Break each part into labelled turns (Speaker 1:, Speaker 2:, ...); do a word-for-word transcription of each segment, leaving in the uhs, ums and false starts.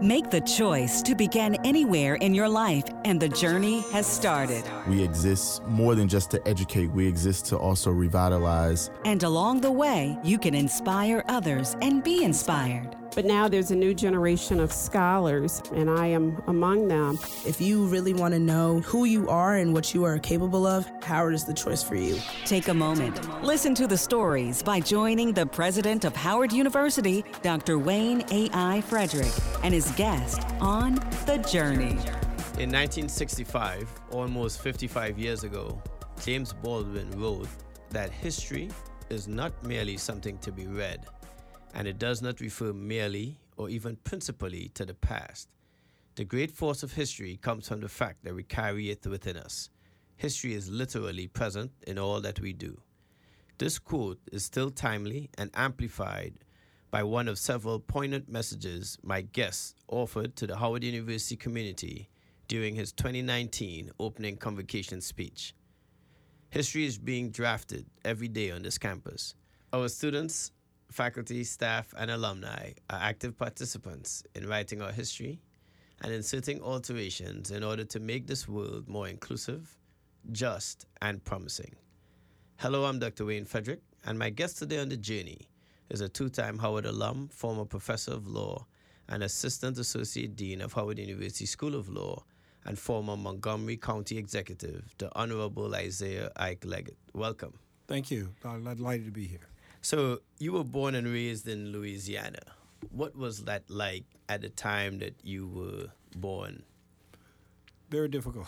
Speaker 1: Make the choice to begin anywhere in your life, and the journey has started.
Speaker 2: We exist more than just to educate. We exist to also revitalize.
Speaker 1: And along the way, you can inspire others and be inspired.
Speaker 3: But now there's a new generation of scholars, and I am among them.
Speaker 4: If you really want to know who you are and what you are capable of, Howard is the choice for you.
Speaker 1: Take a moment. Listen to the stories by joining the president of Howard University, Doctor Wayne A I. Frederick, and his guest on The Journey.
Speaker 5: In nineteen sixty-five, almost fifty-five years ago, James Baldwin wrote that history is not merely something to be read, and it does not refer merely or even principally to the past. The great force of history comes from the fact that we carry it within us. History is literally present in all that we do. This quote is still timely and amplified by one of several poignant messages my guest offered to the Howard University community during his twenty nineteen opening convocation speech. History is being drafted every day on this campus. Our students, faculty, staff, and alumni are active participants in writing our history and inserting alterations in order to make this world more inclusive, just, and promising. Hello, I'm Doctor Wayne Frederick, and my guest today on The Journey is a two-time Howard alum, former professor of law, and assistant associate dean of Howard University School of Law, and former Montgomery County executive, the Honorable Isaiah Ike Leggett. Welcome.
Speaker 6: Thank you. I'm delighted to be here.
Speaker 5: So you were born and raised in Louisiana. What was that like at the time that you were born?
Speaker 6: Very difficult.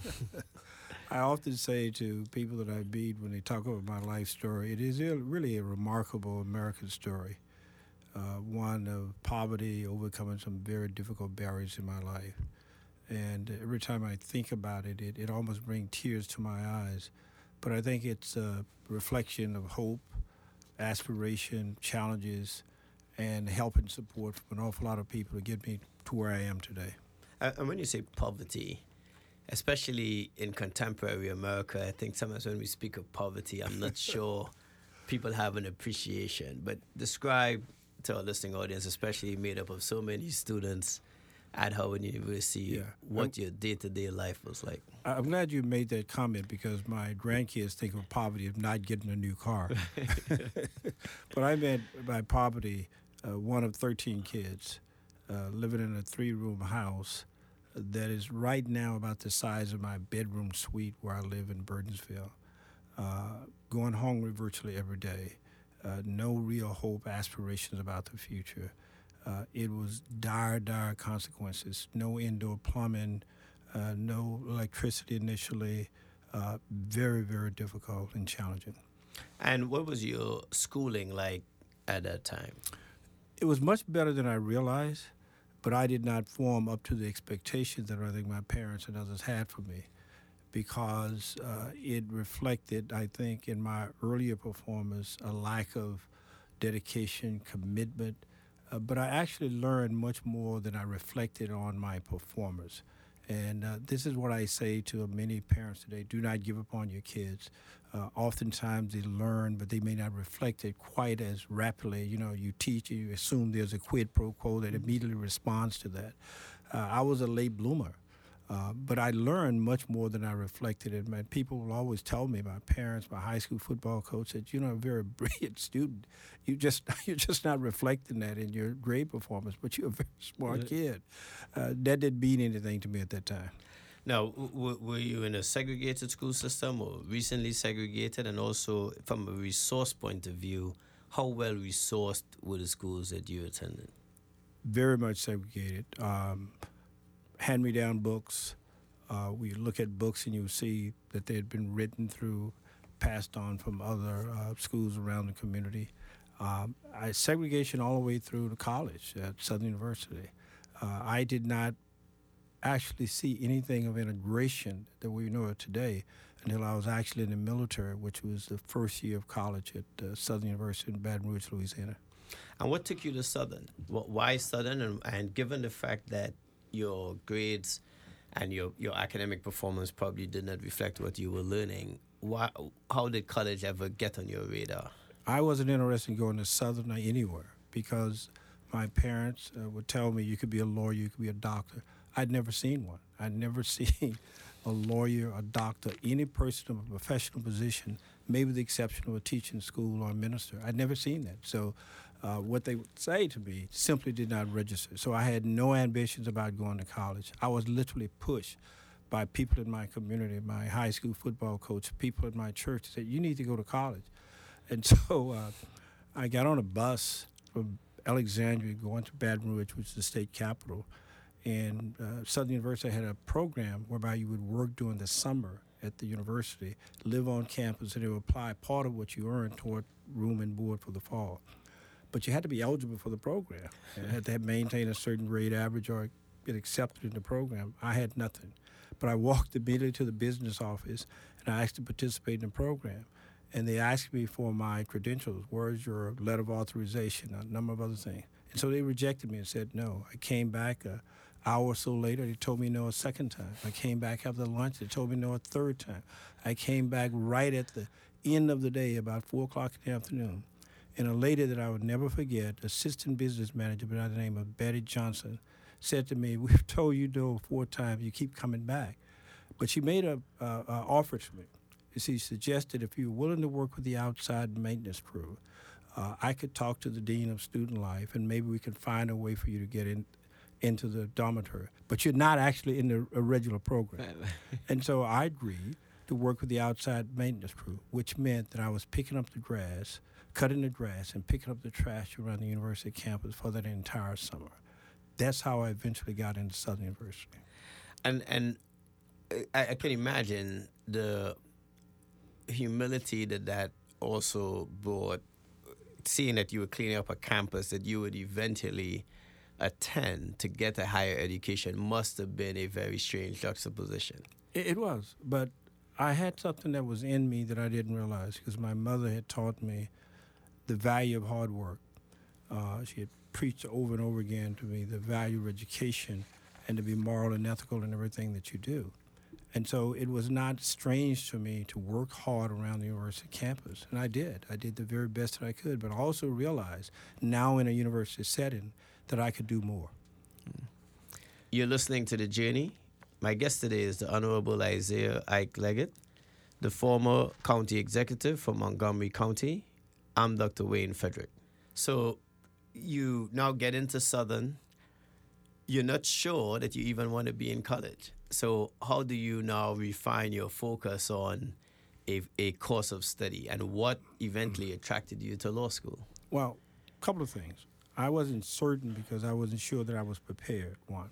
Speaker 6: I often say to people that I meet when they talk about my life story, it is really a remarkable American story, uh, one of poverty, overcoming some very difficult barriers in my life. And every time I think about it, it, it almost brings tears to my eyes. But I think it's a reflection of hope, aspiration, challenges, and help and support from an awful lot of people to get me to where I am today.
Speaker 5: Uh, and when you say poverty, especially in contemporary America, I think sometimes when we speak of poverty, I'm not sure people have an appreciation. But describe to our listening audience, especially made up of so many students at Howard University,
Speaker 6: yeah.
Speaker 5: what I'm, your day-to-day life was like.
Speaker 6: I'm glad you made that comment because my grandkids think of poverty as not getting a new car. But I meant by poverty, uh, one of thirteen kids uh, living in a three-room house that is right now about the size of my bedroom suite where I live in Burtonsville, uh, going hungry virtually every day, uh, no real hope, aspirations about the future. Uh, it was dire, dire consequences. No indoor plumbing, uh, no electricity initially. Uh, very, very difficult and challenging.
Speaker 5: And what was your schooling like at that time?
Speaker 6: It was much better than I realized, but I did not form up to the expectations that I think my parents and others had for me because uh, it reflected, I think, in my earlier performance, a lack of dedication, commitment. Uh, but I actually learned much more than I reflected on my performers. And uh, this is what I say to many parents today. Do not give up on your kids. Uh, oftentimes they learn, but they may not reflect it quite as rapidly. You know, you teach, you assume there's a quid pro quo that immediately responds to that. Uh, I was a late bloomer. Uh, but I learned much more than I reflected it. Man, people will always tell me, my parents, my high school football coach, that you're not a very brilliant student. You just you're just not reflecting that in your grade performance. But you're a very smart yeah. kid. Uh, that didn't mean anything to me at that time.
Speaker 5: Now, w- were you in a segregated school system or recently segregated? And also, from a resource point of view, how well resourced were the schools that you attended?
Speaker 6: Very much segregated. Um, hand-me-down books. Uh, we look at books and you see that they had been written through, passed on from other uh, schools around the community. Um, I segregation all the way through to college at Southern University. Uh, I did not actually see anything of integration that we know of today until I was actually in the military, which was the first year of college at uh, Southern University in Baton Rouge, Louisiana.
Speaker 5: And what took you to Southern? Why Southern? And, and given the fact that your grades and your, your academic performance probably did not reflect what you were learning, why, how did college ever get on your radar?
Speaker 6: I wasn't interested in going to Southern or anywhere because my parents uh, would tell me you could be a lawyer, you could be a doctor. I'd never seen one. I'd never seen a lawyer, a doctor, any person of a professional position, maybe the exception of a teaching school or a minister. I'd never seen that. So uh, what they would say to me simply did not register. So I had no ambitions about going to college. I was literally pushed by people in my community, my high school football coach, people in my church said, you need to go to college. And so uh, I got on a bus from Alexandria going to Baton Rouge, which is the state capital. And uh, Southern University had a program whereby you would work during the summer at the university, live on campus, and they would apply part of what you earned toward room and board for the fall. But you had to be eligible for the program. You had to have maintain a certain grade average or get accepted in the program. I had nothing. But I walked immediately to the business office, and I asked to participate in the program. And they asked me for my credentials. Where's your letter of authorization? A number of other things. And so they rejected me and said no. I came back a hour or so later, they told me no a second time. I came back after lunch, they told me no a third time. I came back right at the end of the day, about four o'clock in the afternoon. And a lady that I would never forget, assistant business manager by the name of Betty Johnson, said to me, we've told you no four times, you keep coming back. But she made a, a, a offer to me. She suggested if you were willing to work with the outside maintenance crew, uh, I could talk to the dean of student life, and maybe we could find a way for you to get in into the dormitory. But you're not actually in the regular program. And so I agreed to work with the outside maintenance crew, which meant that I was picking up the grass, cutting the grass, and picking up the trash around the university campus for that entire summer. That's how I eventually got into Southern University.
Speaker 5: And and I, I can imagine the humility that that also brought, seeing that you were cleaning up a campus that you would eventually attend to get a higher education must have been a very strange juxtaposition.
Speaker 6: It, it was, but I had something that was in me that I didn't realize because my mother had taught me the value of hard work. Uh, she had preached over and over again to me the value of education and to be moral and ethical in everything that you do. And so it was not strange to me to work hard around the university campus, and I did. I did the very best that I could, but I also realized now in a university setting that I could do more.
Speaker 5: You're listening to The Journey. My guest today is the Honorable Isaiah Ike Leggett, the former county executive for Montgomery County. I'm Doctor Wayne Frederick. So you now get into Southern. You're not sure that you even want to be in college. So how do you now refine your focus on a, a course of study, and what eventually attracted you to law school?
Speaker 6: Well, a couple of things. I wasn't certain because I wasn't sure that I was prepared, one.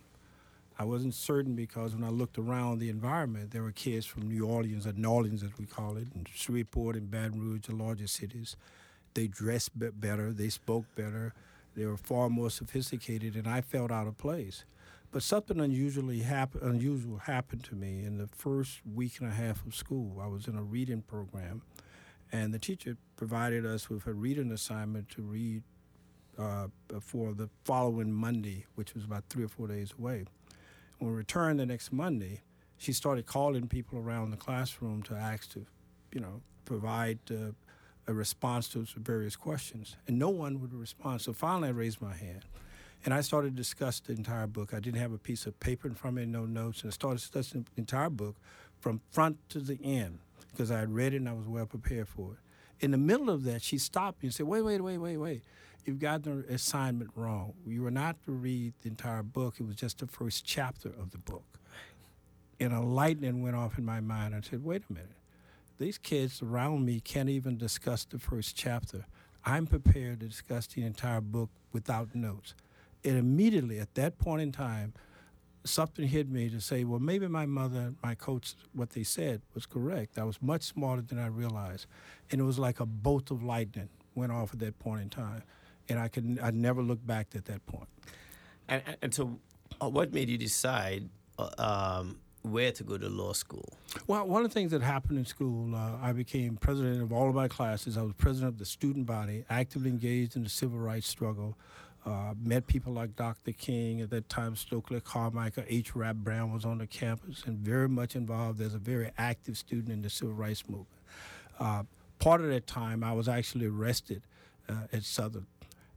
Speaker 6: I wasn't certain because when I looked around the environment, there were kids from New Orleans, or New Orleans as we call it, and Shreveport and Baton Rouge, the larger cities. They dressed be- better, they spoke better, they were far more sophisticated, and I felt out of place. But something unusually happen- unusual happened to me in the first week and a half of school. I was in a reading program, and the teacher provided us with a reading assignment to read uh, for the following Monday, which was about three or four days away. When we returned the next Monday, she started calling people around the classroom to ask to, you know, provide uh, a response to various questions, and no one would respond. So finally I raised my hand. And I started to discuss the entire book. I didn't have a piece of paper in front of me, no notes, and I started discussing the entire book from front to the end because I had read it and I was well prepared for it. In the middle of that, she stopped me and said, wait, wait, wait, wait, wait. You've got the assignment wrong. You were not to read the entire book. It was just the first chapter of the book. And a lightning went off in my mind. I said, wait a minute. These kids around me can't even discuss the first chapter. I'm prepared to discuss the entire book without notes. And immediately at that point in time, something hit me to say, well, maybe my mother, my coach, what they said was correct. I was much smarter than I realized. And it was like a bolt of lightning went off at that point in time. And I could I never looked back at that point.
Speaker 5: And, and so uh, what made you decide uh, um, where to go to law school?
Speaker 6: Well, one of the things that happened in school, uh, I became president of all of my classes. I was president of the student body, actively engaged in the civil rights struggle. Uh, met people like Doctor King, at that time Stokely Carmichael, H. Rap Brown was on the campus, and very much involved as a very active student in the civil rights movement. Uh, part of that time, I was actually arrested uh, at Southern,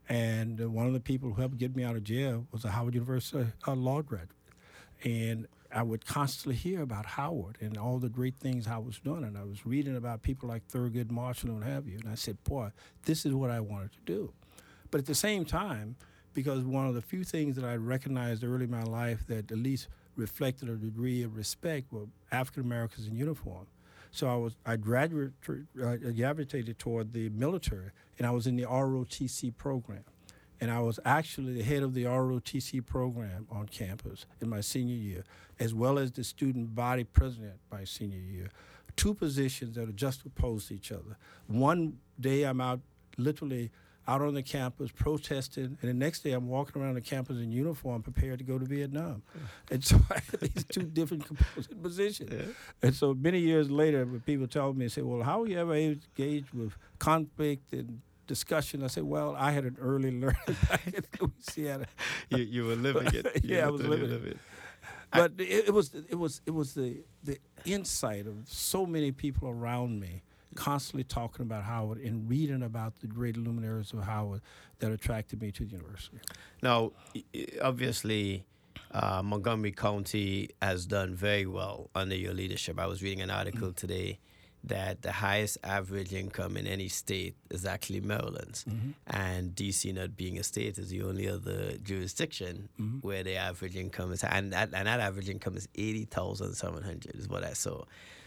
Speaker 6: And uh, one of the people who helped get me out of jail was a Howard University uh, law graduate. And I would constantly hear about Howard and all the great things Howard was doing. And I was reading about people like Thurgood Marshall and what have you. And I said, boy, this is what I wanted to do. But at the same time, because one of the few things that I recognized early in my life that at least reflected a degree of respect were African Americans in uniform. So I was I graduated, uh, gravitated toward the military, and I was in the R O T C program. And I was actually the head of the R O T C program on campus in my senior year, as well as the student body president my senior year. Two positions that are just opposed to each other. One day I'm out literally out on the campus protesting, and the next day I'm walking around the campus in uniform prepared to go to Vietnam. Yeah. And so I had these two different composite positions. Yeah. And so many years later, when people tell me, say, well, how were you ever engaged with conflict and discussion? I said, well, I had an early learning back in Louisiana.
Speaker 5: You, you were living it. You
Speaker 6: yeah, I was living it. it. But I, it, it was it was it was the the insight of so many people around me constantly talking about Howard and reading about the great luminaries of Howard that attracted me to the university.
Speaker 5: Now, obviously, uh, Montgomery County has done very well under your leadership. I was reading an article mm-hmm. today that the highest average income in any state is actually Maryland's. Mm-hmm. And D C, not being a state, is the only other jurisdiction mm-hmm. where the average income is, and that, and that average income is eighty thousand seven hundred dollars is what I saw.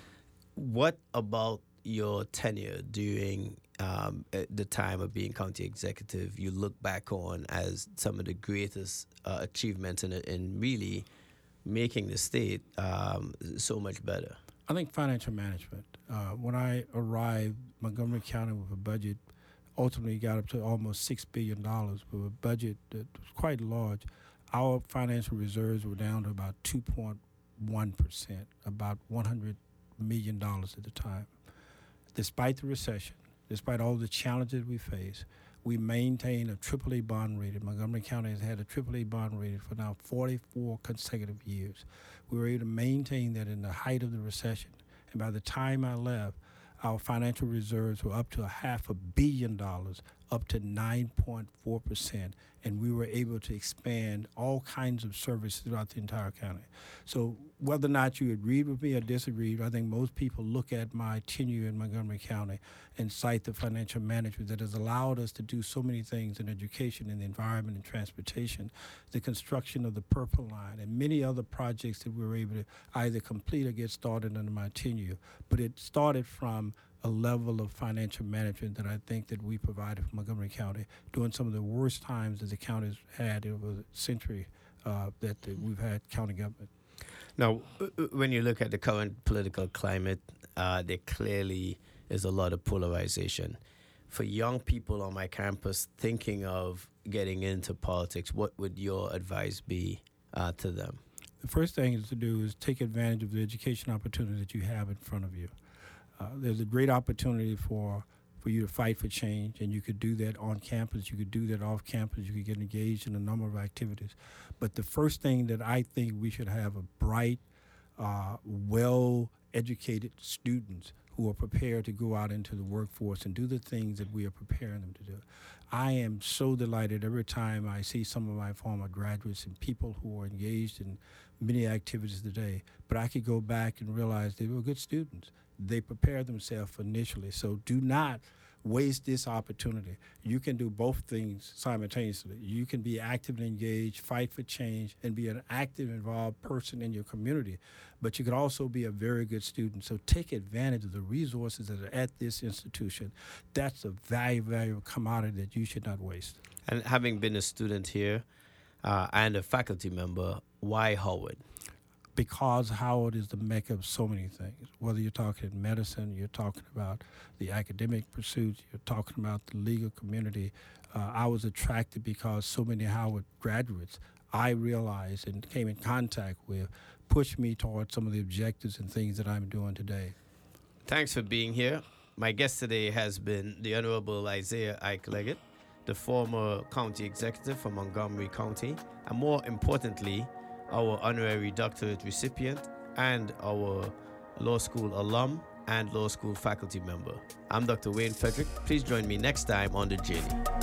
Speaker 5: What about your tenure during um, the time of being county executive you look back on as some of the greatest uh, achievements in, in really making the state um, so much better?
Speaker 6: I think financial management. Uh, when I arrived, Montgomery County with a budget ultimately got up to almost six billion dollars, with a budget that was quite large. Our financial reserves were down to about two point one percent, about one hundred million dollars at the time. Despite the recession, despite all the challenges we face, we maintain a triple A bond rating. Montgomery County has had a triple A bond rating for now forty-four consecutive years. We were able to maintain that in the height of the recession. And by the time I left, our financial reserves were up to a half a billion dollars, up to nine point four percent, and we were able to expand all kinds of services throughout the entire county. So whether or not you agreed with me or disagreed, I think most people look at my tenure in Montgomery County and cite the financial management that has allowed us to do so many things in education and the environment and transportation, the construction of the Purple Line, and many other projects that we were able to either complete or get started under my tenure. But it started from a level of financial management that I think that we provided for Montgomery County during some of the worst times that the county's had over a century uh, that, that we've had county government.
Speaker 5: Now, when you look at the current political climate, uh, there clearly is a lot of polarization. For young people on my campus thinking of getting into politics, what would your advice be uh, to them?
Speaker 6: The first thing is to do is take advantage of the education opportunity that you have in front of you. Uh, there's a great opportunity for, for you to fight for change, and you could do that on campus, you could do that off campus, you could get engaged in a number of activities. But the first thing that I think we should have are bright, uh, well-educated students who are prepared to go out into the workforce and do the things that we are preparing them to do. I am so delighted every time I see some of my former graduates and people who are engaged in many activities today, but I could go back and realize they were good students. They prepared themselves initially. So do not waste this opportunity. You can do both things simultaneously. You can be active and engaged, fight for change, and be an active, involved person in your community. But you could also be a very good student. So take advantage of the resources that are at this institution. That's a valuable, valuable commodity that you should not waste.
Speaker 5: And having been a student here uh, and a faculty member, why Howard?
Speaker 6: Because Howard is the mecca of so many things. Whether you're talking medicine, you're talking about the academic pursuits, you're talking about the legal community. Uh, I was attracted because so many Howard graduates I realized and came in contact with pushed me towards some of the objectives and things that I'm doing today.
Speaker 5: Thanks for being here. My guest today has been the Honorable Isaiah Ike Leggett, the former county executive for Montgomery County, and more importantly, our honorary doctorate recipient and our law school alum and law school faculty member. I'm Doctor Wayne Frederick. Please join me next time on The Journey.